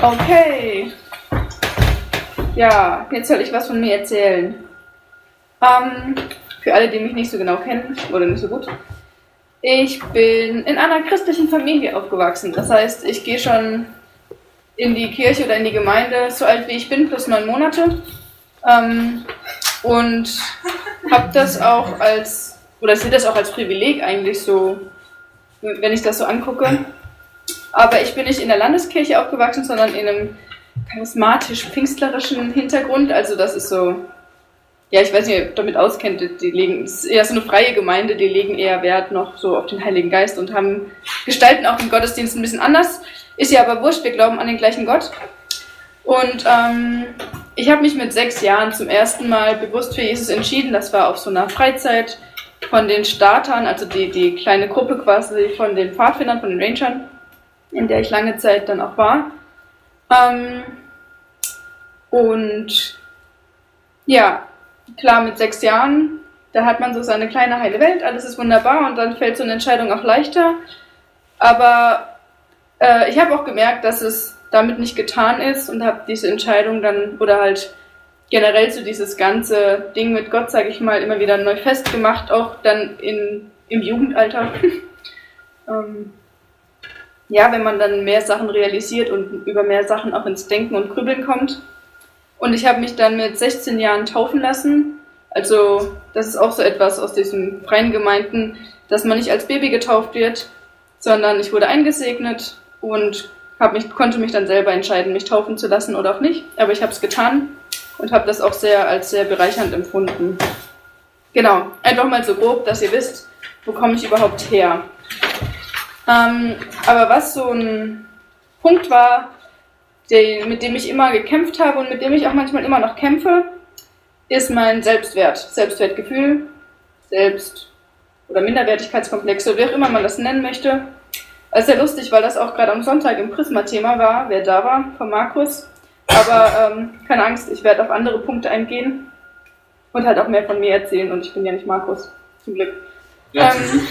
Okay. Ja, jetzt soll ich was von mir erzählen. Für alle, die mich nicht so genau kennen oder nicht so gut. Ich bin in einer christlichen Familie aufgewachsen. Das heißt, ich gehe schon in die Kirche oder in die Gemeinde, so alt wie ich bin, plus 9 Monate. Und habe das auch sehe das auch als Privileg eigentlich so, wenn ich das so angucke. Aber ich bin nicht in der Landeskirche aufgewachsen, sondern in einem charismatisch-pfingstlerischen Hintergrund. Also das ist so, ja, ich weiß nicht, ob ihr damit auskennt, es ist eher so eine freie Gemeinde, die legen eher Wert noch so auf den Heiligen Geist und gestalten auch den Gottesdienst ein bisschen anders. Ist ja aber wurscht, wir glauben an den gleichen Gott. Und ich habe mich mit 6 Jahren zum ersten Mal bewusst für Jesus entschieden. Das war auf so einer Freizeit von den Startern, also die kleine Gruppe quasi von den Pfadfindern, von den Rangern, in der ich lange Zeit dann auch war. Und ja, klar, mit 6 Jahren, da hat man so seine kleine heile Welt, alles ist wunderbar und dann fällt so eine Entscheidung auch leichter. Aber ich habe auch gemerkt, dass es damit nicht getan ist und habe diese Entscheidung dann, oder halt generell so dieses ganze Ding mit Gott, sage ich mal, immer wieder neu festgemacht, auch dann im Jugendalter. Ja, wenn man dann mehr Sachen realisiert und über mehr Sachen auch ins Denken und Grübeln kommt. Und ich habe mich dann mit 16 Jahren taufen lassen. Also das ist auch so etwas aus diesen freien Gemeinden, dass man nicht als Baby getauft wird, sondern ich wurde eingesegnet und konnte mich dann selber entscheiden, mich taufen zu lassen oder auch nicht. Aber ich habe es getan und habe das auch als sehr bereichernd empfunden. Genau, einfach mal so grob, dass ihr wisst, wo komme ich überhaupt her. Aber was so ein Punkt war, mit dem ich immer gekämpft habe und mit dem ich auch manchmal immer noch kämpfe, ist mein Selbstwertgefühl, oder Minderwertigkeitskomplex, oder wie auch immer man das nennen möchte. Das ist sehr lustig, weil das auch gerade am Sonntag im Prisma-Thema war, wer da war, von Markus. Aber keine Angst, ich werde auf andere Punkte eingehen und halt auch mehr von mir erzählen und ich bin ja nicht Markus, zum Glück. Ja.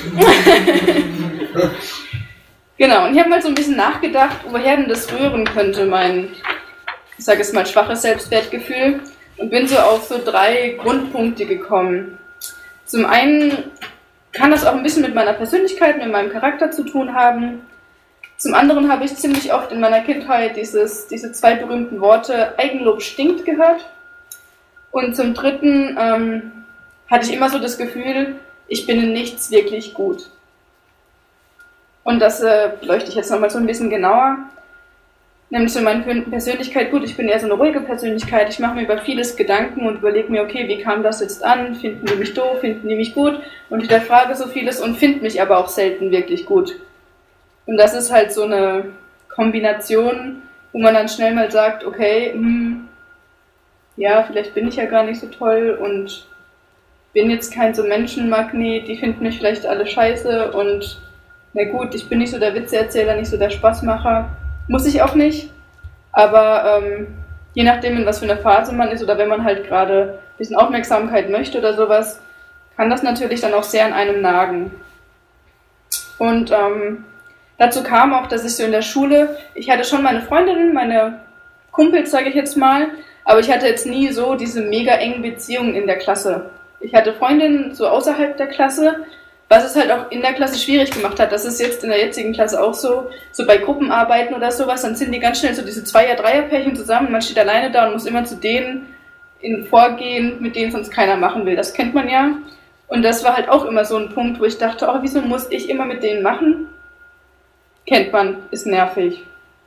Genau, und ich habe mal so ein bisschen nachgedacht, woher denn das rühren könnte, mein, ich sage es mal, schwaches Selbstwertgefühl, und bin so auf so 3 Grundpunkte gekommen. Zum einen kann das auch ein bisschen mit meiner Persönlichkeit, mit meinem Charakter zu tun haben. Zum anderen habe ich ziemlich oft in meiner Kindheit diese 2 berühmten Worte Eigenlob stinkt gehört. Und zum dritten hatte ich immer so das Gefühl, ich bin in nichts wirklich gut. Und das beleuchte ich jetzt nochmal so ein bisschen genauer. Nämlich so meine Persönlichkeit, gut, ich bin eher so eine ruhige Persönlichkeit, ich mache mir über vieles Gedanken und überlege mir, okay, wie kam das jetzt an, finden die mich doof, finden die mich gut, und ich hinterfrage so vieles und finde mich aber auch selten wirklich gut. Und das ist halt so eine Kombination, wo man dann schnell mal sagt, okay, ja, vielleicht bin ich ja gar nicht so toll und bin jetzt kein so Menschenmagnet, die finden mich vielleicht alle scheiße und na gut, ich bin nicht so der Witzeerzähler, nicht so der Spaßmacher. Muss ich auch nicht, aber je nachdem, in was für einer Phase man ist oder wenn man halt gerade ein bisschen Aufmerksamkeit möchte oder sowas, kann das natürlich dann auch sehr an einem nagen. Und dazu kam auch, dass ich so in der Schule, ich hatte schon meine Freundinnen, meine Kumpels, sage ich jetzt mal, aber ich hatte jetzt nie so diese mega engen Beziehungen in der Klasse. Ich hatte Freundinnen so außerhalb der Klasse, was es halt auch in der Klasse schwierig gemacht hat. Das ist jetzt in der jetzigen Klasse auch so bei Gruppenarbeiten oder sowas, dann sind die ganz schnell so diese 2er-, 3er-Pärchen zusammen, man steht alleine da und muss immer zu denen vorgehen, mit denen sonst keiner machen will. Das kennt man ja. Und das war halt auch immer so ein Punkt, wo ich dachte, oh, wieso muss ich immer mit denen machen? Kennt man, ist nervig.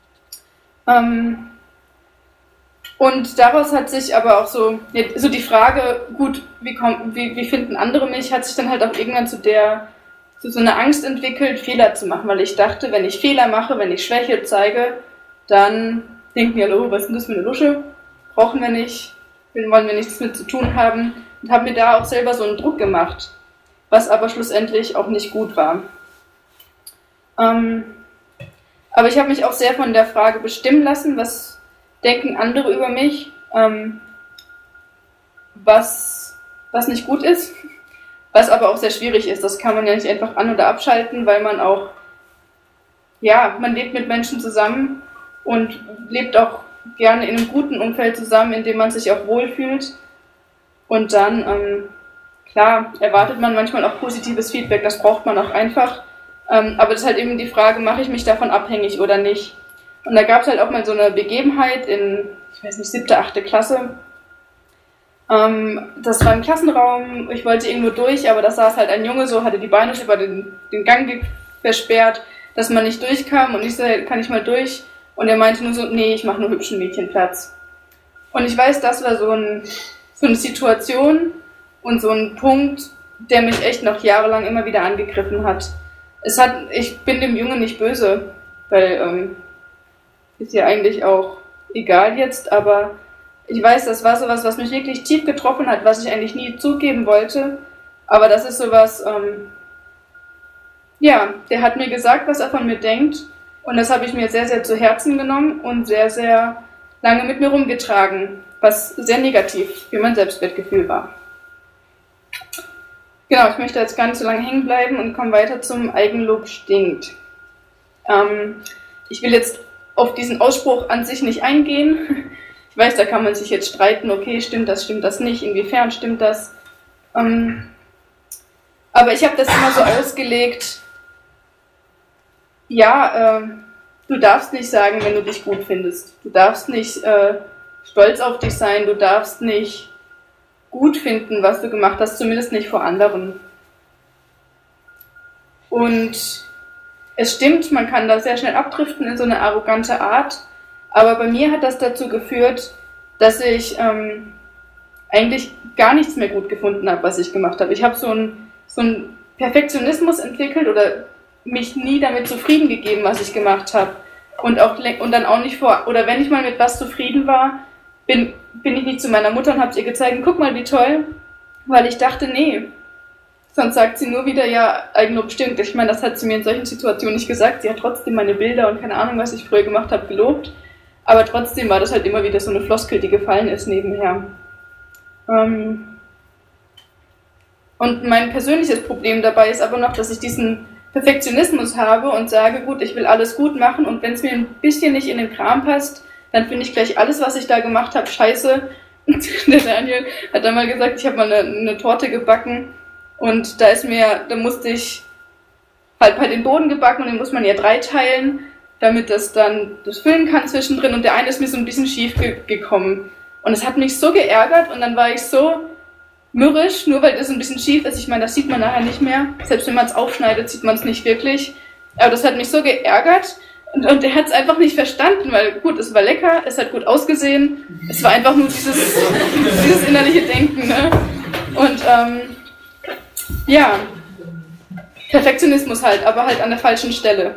Und daraus hat sich aber auch so die Frage, gut, wie finden andere mich, hat sich dann halt auch irgendwann zu so einer Angst entwickelt, Fehler zu machen, weil ich dachte, wenn ich Fehler mache, wenn ich Schwäche zeige, dann denken die, hallo, was ist denn das für eine Lusche? Brauchen wir nicht, wollen wir nichts mit zu tun haben, und habe mir da auch selber so einen Druck gemacht, was aber schlussendlich auch nicht gut war. Aber ich habe mich auch sehr von der Frage bestimmen lassen, was denken andere über mich, was nicht gut ist, was aber auch sehr schwierig ist. Das kann man ja nicht einfach an- oder abschalten, weil man auch, ja, man lebt mit Menschen zusammen und lebt auch gerne in einem guten Umfeld zusammen, in dem man sich auch wohlfühlt. Und dann, klar, erwartet man manchmal auch positives Feedback, das braucht man auch einfach. Aber das ist halt eben die Frage, mache ich mich davon abhängig oder nicht? Und da gab es halt auch mal so eine Begebenheit in, ich weiß nicht, 7., 8. Klasse. Das war ein Klassenraum, ich wollte irgendwo durch, aber da saß halt ein Junge so, hatte die Beine über den Gang versperrt, dass man nicht durchkam und ich so, kann ich mal durch? Und er meinte nur so, nee, ich mache nur hübschen Mädchen Platz. Und ich weiß, das war so eine Situation und so ein Punkt, der mich echt noch jahrelang immer wieder angegriffen hat. Ich bin dem Jungen nicht böse, weil ist ja eigentlich auch egal jetzt, aber ich weiß, das war sowas, was mich wirklich tief getroffen hat, was ich eigentlich nie zugeben wollte, aber das ist sowas, ja, der hat mir gesagt, was er von mir denkt und das habe ich mir sehr, sehr zu Herzen genommen und sehr, sehr lange mit mir rumgetragen, was sehr negativ für mein Selbstwertgefühl war. Genau, ich möchte jetzt gar nicht so lange hängen bleiben und komme weiter zum Eigenlob stinkt. Ich will jetzt auf diesen Ausspruch an sich nicht eingehen. Ich weiß, da kann man sich jetzt streiten, okay, stimmt das nicht, inwiefern stimmt das. Aber ich habe das immer so ausgelegt, ja, du darfst nicht sagen, wenn du dich gut findest. Du darfst nicht stolz auf dich sein, du darfst nicht gut finden, was du gemacht hast, zumindest nicht vor anderen. Und es stimmt, man kann da sehr schnell abdriften in so eine arrogante Art, aber bei mir hat das dazu geführt, dass ich eigentlich gar nichts mehr gut gefunden habe, was ich gemacht habe. Ich habe so einen Perfektionismus entwickelt oder mich nie damit zufrieden gegeben, was ich gemacht habe. Und dann auch nicht oder wenn ich mal mit was zufrieden war, bin ich nicht zu meiner Mutter und habe es ihr gezeigt, guck mal, wie toll, weil ich dachte, nee, sonst sagt sie nur wieder, ja, Eigenlob stinkt. Ich meine, das hat sie mir in solchen Situationen nicht gesagt, sie hat trotzdem meine Bilder und keine Ahnung, was ich früher gemacht habe, gelobt, aber trotzdem war das halt immer wieder so eine Floskel, die gefallen ist nebenher. Und mein persönliches Problem dabei ist aber noch, dass ich diesen Perfektionismus habe und sage, gut, ich will alles gut machen und wenn es mir ein bisschen nicht in den Kram passt, dann finde ich gleich alles, was ich da gemacht habe, scheiße. Und der Daniel hat dann mal gesagt, ich habe mal eine Torte gebacken und da musste ich halt den Boden gebacken und den muss man ja 3 teilen, damit das dann das füllen kann zwischendrin und der eine ist mir so ein bisschen schief gekommen. Und es hat mich so geärgert und dann war ich so mürrisch, nur weil das ein bisschen schief ist. Ich meine, das sieht man nachher nicht mehr. Selbst wenn man es aufschneidet, sieht man es nicht wirklich. Aber das hat mich so geärgert und er hat es einfach nicht verstanden, weil gut, es war lecker, es hat gut ausgesehen. Es war einfach nur dieses innerliche Denken. Ne? Und ja, Perfektionismus halt, aber halt an der falschen Stelle.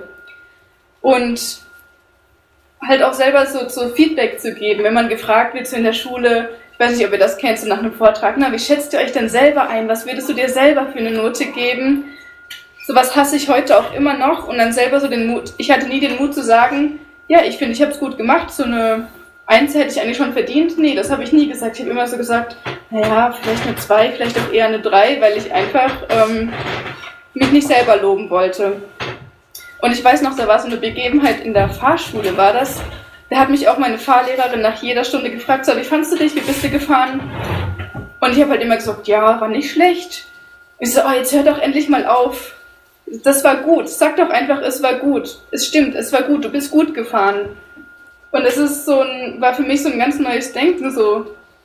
Und halt auch selber so Feedback zu geben, wenn man gefragt wird so in der Schule, ich weiß nicht, ob ihr das kennt, so nach einem Vortrag, na, wie schätzt ihr euch denn selber ein? Was würdest du dir selber für eine Note geben? Sowas hasse ich heute auch immer noch und dann selber so den Mut, ich hatte nie den Mut zu sagen, ja, ich finde, ich habe es gut gemacht, so eine 1 hätte ich eigentlich schon verdient. Nee, das habe ich nie gesagt. Ich habe immer so gesagt, naja, vielleicht eine 2, vielleicht auch eher eine 3, weil ich einfach mich nicht selber loben wollte. Und ich weiß noch, da war so eine Begebenheit in der Fahrschule, war das. Da hat mich auch meine Fahrlehrerin nach jeder Stunde gefragt, so, wie fandst du dich, wie bist du gefahren? Und ich habe halt immer gesagt, ja, war nicht schlecht. Ich so, oh, jetzt hör doch endlich mal auf. Das war gut. Sag doch einfach, es war gut. Es stimmt, es war gut, du bist gut gefahren. Und es ist war für mich so ein ganz neues Denken, so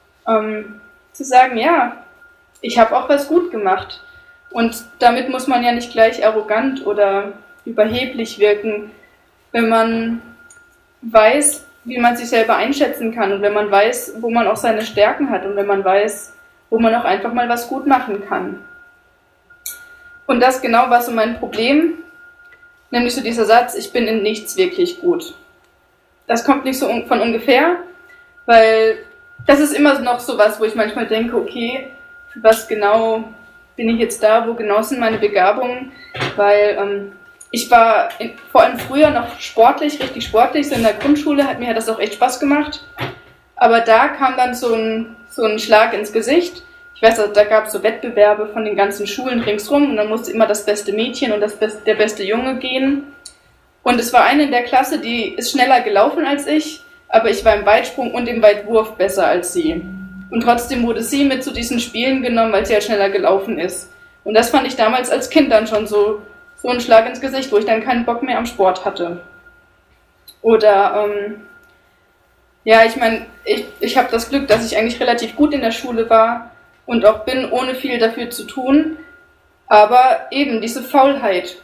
zu sagen, ja, ich habe auch was gut gemacht. Und damit muss man ja nicht gleich arrogant oder überheblich wirken, wenn man weiß, wie man sich selber einschätzen kann und wenn man weiß, wo man auch seine Stärken hat und wenn man weiß, wo man auch einfach mal was gut machen kann. Und das genau war so mein Problem, nämlich so dieser Satz, ich bin in nichts wirklich gut. Das kommt nicht so von ungefähr, weil das ist immer noch so was, wo ich manchmal denke, okay, für was genau bin ich jetzt da, wo genau sind meine Begabungen, weil ich war vor allem früher noch sportlich, richtig sportlich, so in der Grundschule mir hat das auch echt Spaß gemacht, aber da kam dann so ein Schlag ins Gesicht. Ich weiß, da gab es so Wettbewerbe von den ganzen Schulen ringsrum und dann musste immer das beste Mädchen und der beste Junge gehen Und es war eine in der Klasse, die ist schneller gelaufen als ich, aber ich war im Weitsprung und im Weitwurf besser als sie. Und trotzdem wurde sie mit zu diesen Spielen genommen, weil sie halt schneller gelaufen ist. Und das fand ich damals als Kind dann schon so ein Schlag ins Gesicht, wo ich dann keinen Bock mehr am Sport hatte. Oder, ja, ich meine, ich habe das Glück, dass ich eigentlich relativ gut in der Schule war und auch bin, ohne viel dafür zu tun. Aber eben diese Faulheit,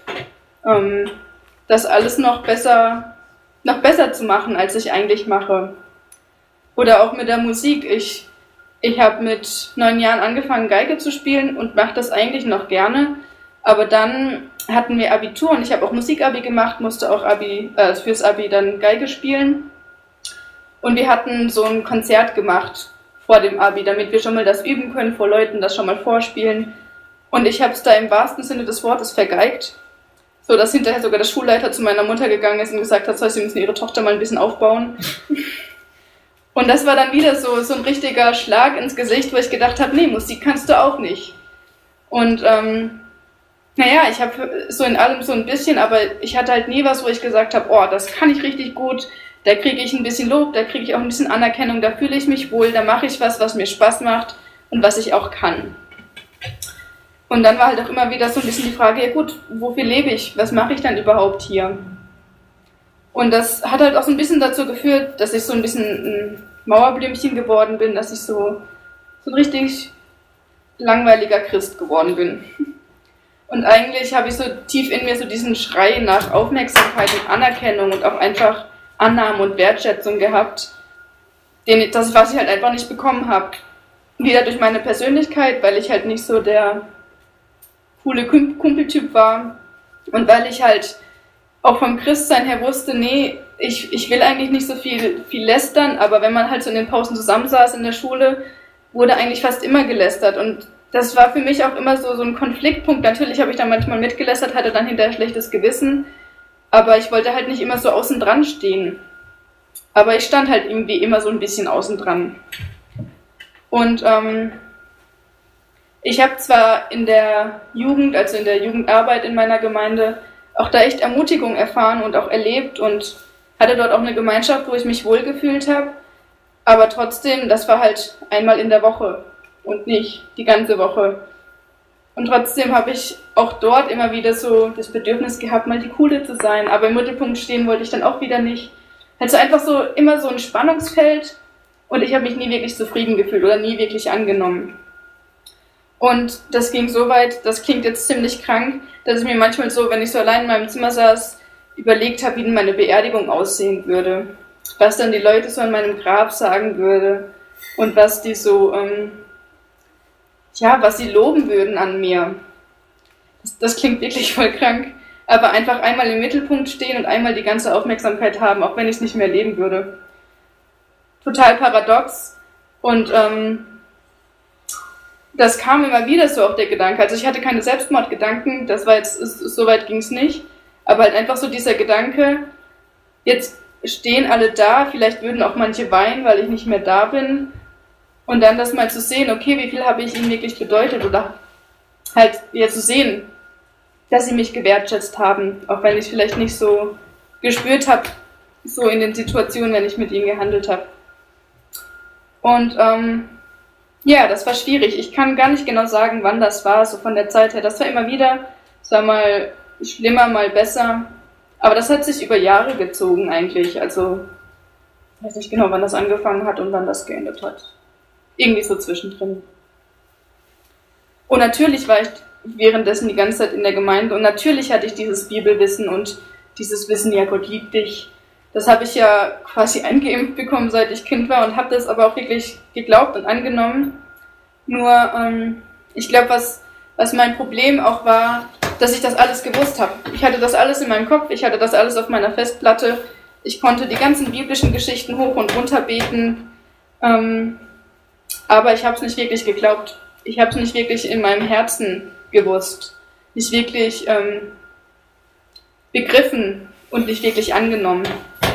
das alles noch besser zu machen, als ich eigentlich mache. Oder auch mit der Musik. Ich habe mit 9 Jahren angefangen, Geige zu spielen und mache das eigentlich noch gerne. Aber dann hatten wir Abitur und ich habe auch Musikabi gemacht, musste auch fürs Abi dann Geige spielen. Und wir hatten so ein Konzert gemacht vor dem Abi, damit wir schon mal das üben können, vor Leuten das schon mal vorspielen. Und ich habe es da im wahrsten Sinne des Wortes vergeigt. So, dass hinterher sogar der Schulleiter zu meiner Mutter gegangen ist und gesagt hat, sie müssen ihre Tochter mal ein bisschen aufbauen. Und das war dann wieder so ein richtiger Schlag ins Gesicht, wo ich gedacht habe, nee, Musik kannst du auch nicht. Und naja, ich habe so in allem so ein bisschen, aber ich hatte halt nie was, wo ich gesagt habe, oh, das kann ich richtig gut, da kriege ich ein bisschen Lob, da kriege ich auch ein bisschen Anerkennung, da fühle ich mich wohl, da mache ich was mir Spaß macht und was ich auch kann. Und dann war halt auch immer wieder so ein bisschen die Frage, ja gut, wofür lebe ich? Was mache ich dann überhaupt hier? Und das hat halt auch so ein bisschen dazu geführt, dass ich so ein bisschen ein Mauerblümchen geworden bin, dass ich so ein richtig langweiliger Christ geworden bin. Und eigentlich habe ich so tief in mir so diesen Schrei nach Aufmerksamkeit und Anerkennung und auch einfach Annahme und Wertschätzung gehabt, was ich halt einfach nicht bekommen habe. Wieder durch meine Persönlichkeit, weil ich halt nicht so der coole Kumpeltyp war und weil ich halt auch vom Christsein her wusste, nee, ich will eigentlich nicht so viel lästern, aber wenn man halt so in den Pausen zusammensaß in der Schule, wurde eigentlich fast immer gelästert und das war für mich auch immer so ein Konfliktpunkt. Natürlich habe ich dann manchmal mitgelästert, hatte dann hinterher schlechtes Gewissen, aber ich wollte halt nicht immer so außen dran stehen. Aber ich stand halt irgendwie immer so ein bisschen außen dran. Und ich habe zwar in der Jugend, also in der Jugendarbeit in meiner Gemeinde, auch da echt Ermutigung erfahren und auch erlebt und hatte dort auch eine Gemeinschaft, wo ich mich wohlgefühlt habe, aber trotzdem, das war halt einmal in der Woche und nicht die ganze Woche. Und trotzdem habe ich auch dort immer wieder so das Bedürfnis gehabt, mal die Coole zu sein, aber im Mittelpunkt stehen wollte ich dann auch wieder nicht. Also einfach so immer so ein Spannungsfeld und ich habe mich nie wirklich zufrieden gefühlt oder nie wirklich angenommen. Und das ging so weit, das klingt jetzt ziemlich krank, dass ich mir manchmal so, wenn ich so allein in meinem Zimmer saß, überlegt habe, wie denn meine Beerdigung aussehen würde. Was dann die Leute so an meinem Grab sagen würde und was die so, was sie loben würden an mir. Das klingt wirklich voll krank, aber einfach einmal im Mittelpunkt stehen und einmal die ganze Aufmerksamkeit haben, auch wenn ich es nicht mehr leben würde. Total paradox und das kam immer wieder so auf der Gedanke. Also ich hatte keine Selbstmordgedanken, das war jetzt, so weit ging es nicht, aber halt einfach so dieser Gedanke, jetzt stehen alle da, vielleicht würden auch manche weinen, weil ich nicht mehr da bin und dann das mal zu sehen, okay, wie viel habe ich ihnen wirklich bedeutet oder halt wieder zu sehen, dass sie mich gewertschätzt haben, auch wenn ich es vielleicht nicht so gespürt habe, so in den Situationen, wenn ich mit ihnen gehandelt habe. Und ja, das war schwierig. Ich kann gar nicht genau sagen, wann das war, so von der Zeit her. Das war immer wieder, es war mal schlimmer, mal besser. Aber das hat sich über Jahre gezogen eigentlich. Also, ich weiß nicht genau, wann das angefangen hat und wann das geendet hat. Irgendwie so zwischendrin. Und natürlich war ich währenddessen die ganze Zeit in der Gemeinde und natürlich hatte ich dieses Bibelwissen und dieses Wissen, ja, Gott liebt dich. Das habe ich ja quasi eingeimpft bekommen, seit ich Kind war und habe das aber auch wirklich geglaubt und angenommen. Nur, ich glaube, was mein Problem auch war, dass ich das alles gewusst habe. Ich hatte das alles in meinem Kopf, ich hatte das alles auf meiner Festplatte. Ich konnte die ganzen biblischen Geschichten hoch und runter beten, aber ich habe es nicht wirklich geglaubt. Ich habe es nicht wirklich in meinem Herzen gewusst, nicht wirklich begriffen und nicht wirklich angenommen.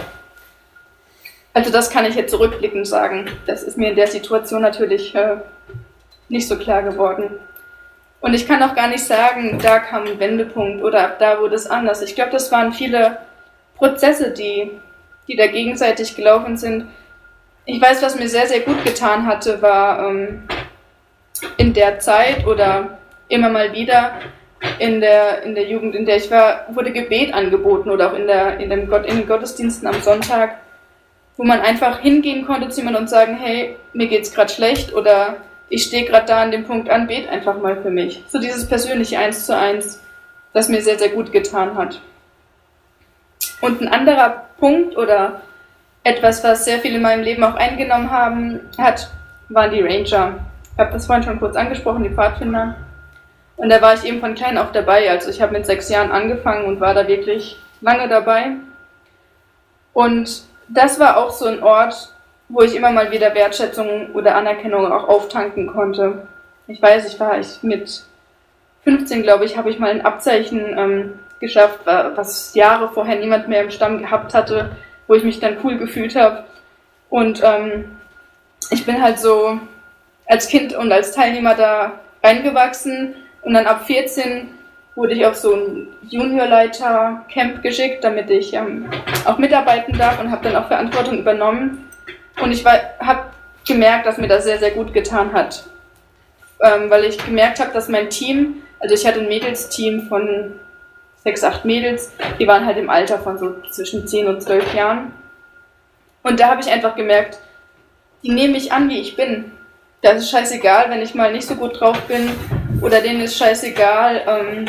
Also das kann ich jetzt zurückblickend sagen. Das ist mir in der Situation natürlich nicht so klar geworden. Und ich kann auch gar nicht sagen, da kam ein Wendepunkt oder ab da wurde es anders. Ich glaube, das waren viele Prozesse, die da gegenseitig gelaufen sind. Ich weiß, was mir sehr, sehr gut getan hatte, war in der Zeit oder immer mal wieder in der Jugend, in der ich war, wurde Gebet angeboten oder auch in den Gottesdiensten am Sonntag, wo man einfach hingehen konnte zu jemandem und sagen, hey, mir geht's gerade schlecht oder ich stehe gerade da an dem Punkt an, bet einfach mal für mich. So dieses persönliche 1:1, das mir sehr, sehr gut getan hat. Und ein anderer Punkt oder etwas, was sehr viel in meinem Leben auch eingenommen hat, waren die Ranger. Ich habe das vorhin schon kurz angesprochen, die Pfadfinder. Und da war ich eben von klein auf dabei. Also ich habe mit 6 Jahren angefangen und war da wirklich lange dabei. Und das war auch so ein Ort, wo ich immer mal wieder Wertschätzung oder Anerkennung auch auftanken konnte. Ich weiß, mit 15, glaube ich, habe ich mal ein Abzeichen geschafft, was Jahre vorher niemand mehr im Stamm gehabt hatte, wo ich mich dann cool gefühlt habe. Und ich bin halt so als Kind und als Teilnehmer da reingewachsen. Und dann ab 14 wurde ich auf so ein Juniorleiter-Camp geschickt, damit ich auch mitarbeiten darf und habe dann auch Verantwortung übernommen. Und ich habe gemerkt, dass mir das sehr, sehr gut getan hat. Weil ich gemerkt habe, dass mein Team, also ich hatte ein Mädelsteam von 6, 8 Mädels, die waren halt im Alter von so zwischen 10 und 12 Jahren. Und da habe ich einfach gemerkt, die nehmen mich an, wie ich bin. Das ist scheißegal, wenn ich mal nicht so gut drauf bin, oder denen ist scheißegal,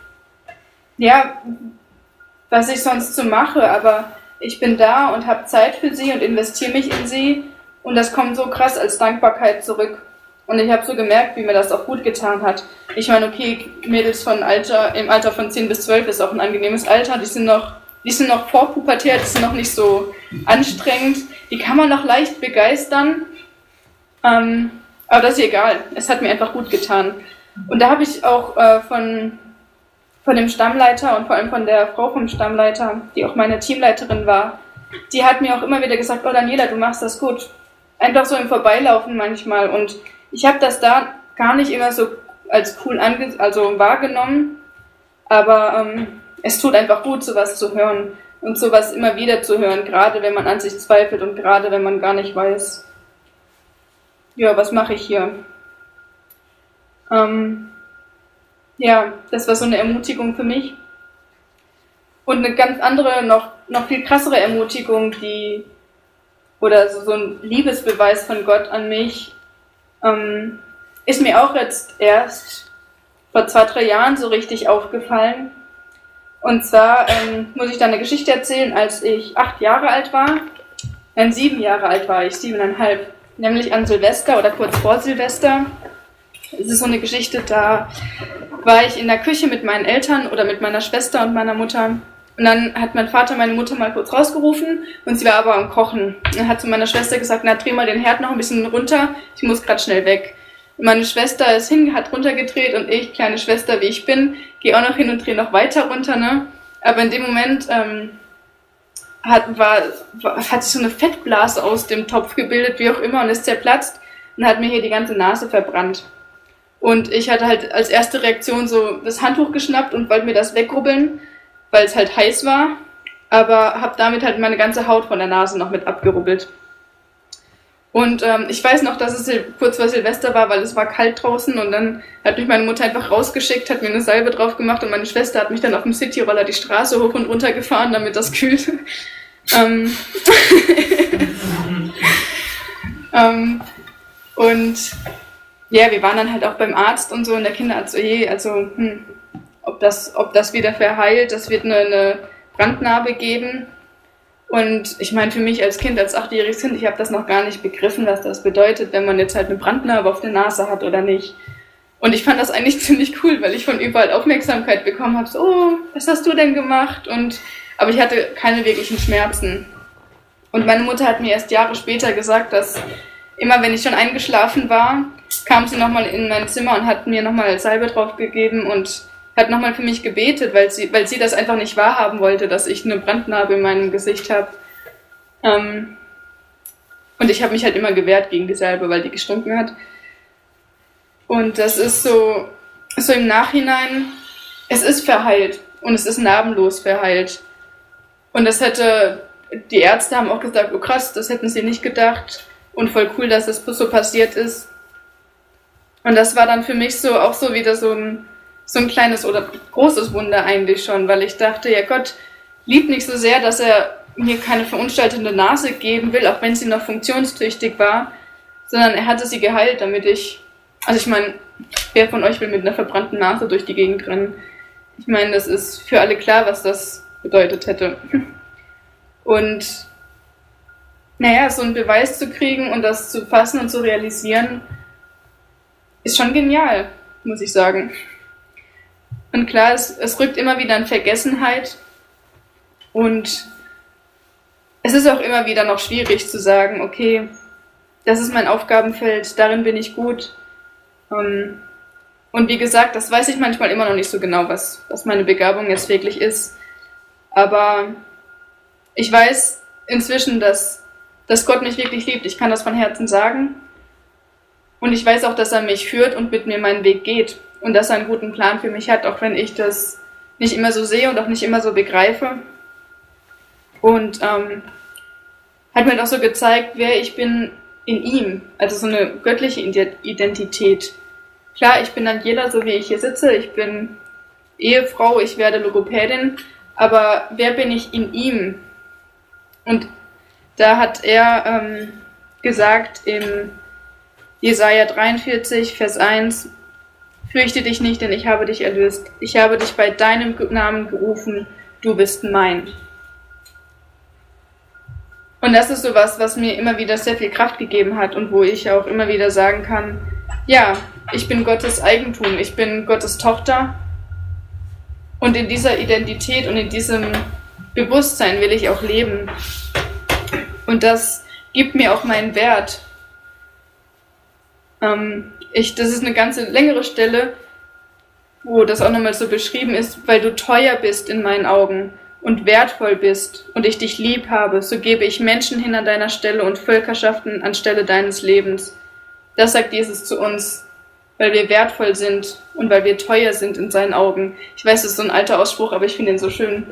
was ich sonst so mache, aber ich bin da und habe Zeit für sie und investiere mich in sie und das kommt so krass als Dankbarkeit zurück. Und ich habe so gemerkt, wie mir das auch gut getan hat. Ich meine, okay, Mädels im Alter von 10 bis 12 ist auch ein angenehmes Alter, die sind noch vorpubertär, die sind noch nicht so anstrengend, die kann man noch leicht begeistern, aber das ist egal, es hat mir einfach gut getan. Und da habe ich auch von dem Stammleiter und vor allem von der Frau vom Stammleiter, die auch meine Teamleiterin war, die hat mir auch immer wieder gesagt, oh Daniela, du machst das gut. Einfach so im Vorbeilaufen manchmal. Und ich habe das da gar nicht immer so als cool wahrgenommen, aber es tut einfach gut, sowas zu hören und sowas immer wieder zu hören, gerade wenn man an sich zweifelt und gerade wenn man gar nicht weiß, ja, was mache ich hier? Das war so eine Ermutigung für mich. Und eine ganz andere, noch viel krassere Ermutigung, oder so ein Liebesbeweis von Gott an mich, ist mir auch jetzt erst vor 2, 3 Jahren so richtig aufgefallen. Und zwar muss ich da eine Geschichte erzählen, als ich 8 Jahre alt war. 7 Jahre alt war ich, 7,5. Nämlich an Silvester oder kurz vor Silvester. Es ist so eine Geschichte, da war ich in der Küche mit meinen Eltern oder mit meiner Schwester und meiner Mutter. Und dann hat mein Vater meine Mutter mal kurz rausgerufen und sie war aber am Kochen. Und dann hat zu meiner Schwester gesagt, na, dreh mal den Herd noch ein bisschen runter, ich muss gerade schnell weg. Und meine Schwester ist hat runtergedreht und ich, kleine Schwester wie ich bin, gehe auch noch hin und drehe noch weiter runter, ne? Aber in dem Moment hat sich so eine Fettblase aus dem Topf gebildet, wie auch immer, und ist zerplatzt und hat mir hier die ganze Nase verbrannt. Und ich hatte halt als erste Reaktion so das Handtuch geschnappt und wollte mir das wegrubbeln, weil es halt heiß war, aber habe damit halt meine ganze Haut von der Nase noch mit abgerubbelt. Und ich weiß noch, dass es kurz vor Silvester war, weil es war kalt draußen und dann hat mich meine Mutter einfach rausgeschickt, hat mir eine Salbe drauf gemacht und meine Schwester hat mich dann auf dem Cityroller die Straße hoch und runter gefahren, damit das kühlt. Und ja, wir waren dann halt auch beim Arzt und so und der Kinderarzt so, ob das wieder verheilt, das wird eine Brandnarbe geben. Und ich meine, für mich als Kind, als 8-jähriges Kind, ich habe das noch gar nicht begriffen, was das bedeutet, wenn man jetzt halt eine Brandnarbe auf der Nase hat oder nicht. Und ich fand das eigentlich ziemlich cool, weil ich von überall Aufmerksamkeit bekommen habe, so, oh, was hast du denn gemacht? Aber ich hatte keine wirklichen Schmerzen. Und meine Mutter hat mir erst Jahre später gesagt, dass immer wenn ich schon eingeschlafen war, kam sie nochmal in mein Zimmer und hat mir nochmal Salbe drauf gegeben und hat nochmal für mich gebetet, weil sie das einfach nicht wahrhaben wollte, dass ich eine Brandnarbe in meinem Gesicht habe. Und ich habe mich halt immer gewehrt gegen die Salbe, weil die gestunken hat. Und das ist so im Nachhinein, es ist verheilt und es ist narbenlos verheilt. Und die Ärzte haben auch gesagt, oh krass, das hätten sie nicht gedacht und voll cool, dass es so passiert ist. Und das war dann für mich so auch so wieder so ein kleines oder großes Wunder eigentlich schon, weil ich dachte, ja Gott liebt nicht so sehr, dass er mir keine verunstaltende Nase geben will, auch wenn sie noch funktionstüchtig war, sondern er hatte sie geheilt, damit also ich meine, wer von euch will mit einer verbrannten Nase durch die Gegend rennen? Ich meine, das ist für alle klar, was das bedeutet hätte. Und naja, so einen Beweis zu kriegen und das zu fassen und zu realisieren, ist schon genial, muss ich sagen. Und klar, es rückt immer wieder in Vergessenheit und es ist auch immer wieder noch schwierig zu sagen, okay, das ist mein Aufgabenfeld, darin bin ich gut. Und wie gesagt, das weiß ich manchmal immer noch nicht so genau, was meine Begabung jetzt wirklich ist. Aber ich weiß inzwischen, dass Gott mich wirklich liebt. Ich kann das von Herzen sagen. Und ich weiß auch, dass er mich führt und mit mir meinen Weg geht. Und dass er einen guten Plan für mich hat, auch wenn ich das nicht immer so sehe und auch nicht immer so begreife. Und hat mir auch so gezeigt, wer ich bin in ihm. Also so eine göttliche Identität. Klar, ich bin Daniela, so wie ich hier sitze. Ich bin Ehefrau, ich werde Logopädin. Aber wer bin ich in ihm? Und da hat er gesagt im Jesaja 43, Vers 1, fürchte dich nicht, denn ich habe dich erlöst. Ich habe dich bei deinem Namen gerufen, du bist mein. Und das ist sowas, was mir immer wieder sehr viel Kraft gegeben hat und wo ich auch immer wieder sagen kann, ja, ich bin Gottes Eigentum, ich bin Gottes Tochter und in dieser Identität und in diesem Bewusstsein will ich auch leben. Und das gibt mir auch meinen Wert. Das ist eine ganze längere Stelle, wo das auch nochmal so beschrieben ist, weil du teuer bist in meinen Augen und wertvoll bist und ich dich lieb habe, so gebe ich Menschen hin an deiner Stelle und Völkerschaften anstelle deines Lebens. Das sagt Jesus zu uns, weil wir wertvoll sind und weil wir teuer sind in seinen Augen. Ich weiß, das ist so ein alter Ausspruch, aber ich finde ihn so schön.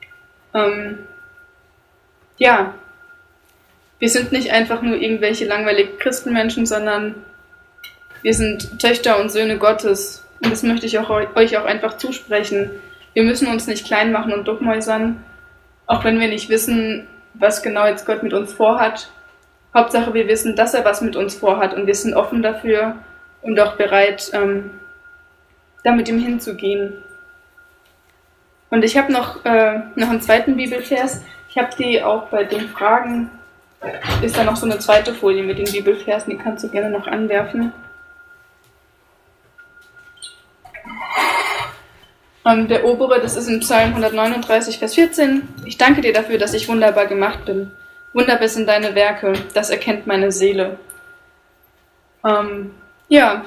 Ja, wir sind nicht einfach nur irgendwelche langweiligen Christenmenschen, sondern wir sind Töchter und Söhne Gottes. Und das möchte ich euch auch einfach zusprechen. Wir müssen uns nicht klein machen und duckmäusern, auch wenn wir nicht wissen, was genau jetzt Gott mit uns vorhat. Hauptsache, wir wissen, dass er was mit uns vorhat und wir sind offen dafür und auch bereit, da mit ihm hinzugehen. Und ich habe noch einen zweiten Bibelvers. Ich habe die auch bei den Fragen, ist da noch so eine zweite Folie mit den Bibelversen, die kannst du gerne noch anwerfen. Der obere, das ist in Psalm 139, Vers 14. Ich danke dir dafür, dass ich wunderbar gemacht bin. Wunderbar sind deine Werke, das erkennt meine Seele. Ja,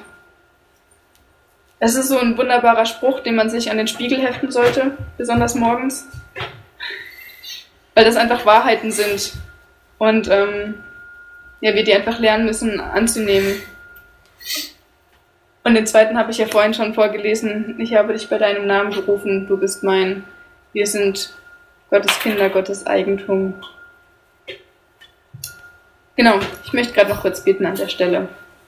es ist so ein wunderbarer Spruch, den man sich an den Spiegel heften sollte, besonders morgens, weil das einfach Wahrheiten sind und ja, wir die einfach lernen müssen anzunehmen. Und den zweiten habe ich ja vorhin schon vorgelesen. Ich habe dich bei deinem Namen gerufen, du bist mein. Wir sind Gottes Kinder, Gottes Eigentum. Genau, ich möchte gerade noch kurz beten an der Stelle.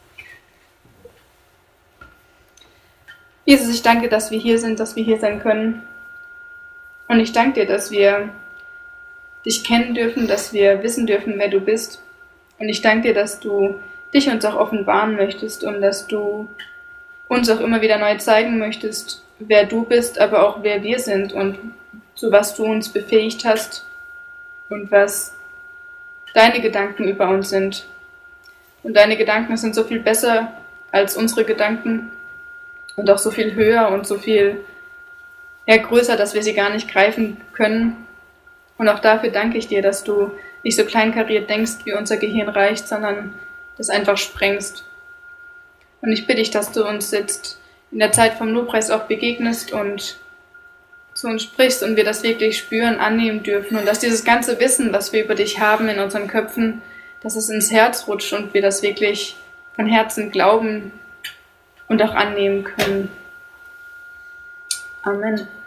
Jesus, ich danke, dass wir hier sind, dass wir hier sein können. Und ich danke dir, dass wir dich kennen dürfen, dass wir wissen dürfen, wer du bist. Und ich danke dir, dass du dich uns auch offenbaren möchtest und dass du uns auch immer wieder neu zeigen möchtest, wer du bist, aber auch wer wir sind und zu was du uns befähigt hast und was deine Gedanken über uns sind. Und deine Gedanken sind so viel besser als unsere Gedanken und auch so viel höher und so viel größer, dass wir sie gar nicht greifen können. Und auch dafür danke ich dir, dass du nicht so kleinkariert denkst, wie unser Gehirn reicht, sondern das einfach sprengst. Und ich bitte dich, dass du uns jetzt in der Zeit vom Lobpreis auch begegnest und zu uns sprichst und wir das wirklich spüren, annehmen dürfen und dass dieses ganze Wissen, was wir über dich haben in unseren Köpfen, dass es ins Herz rutscht und wir das wirklich von Herzen glauben und auch annehmen können. Amen.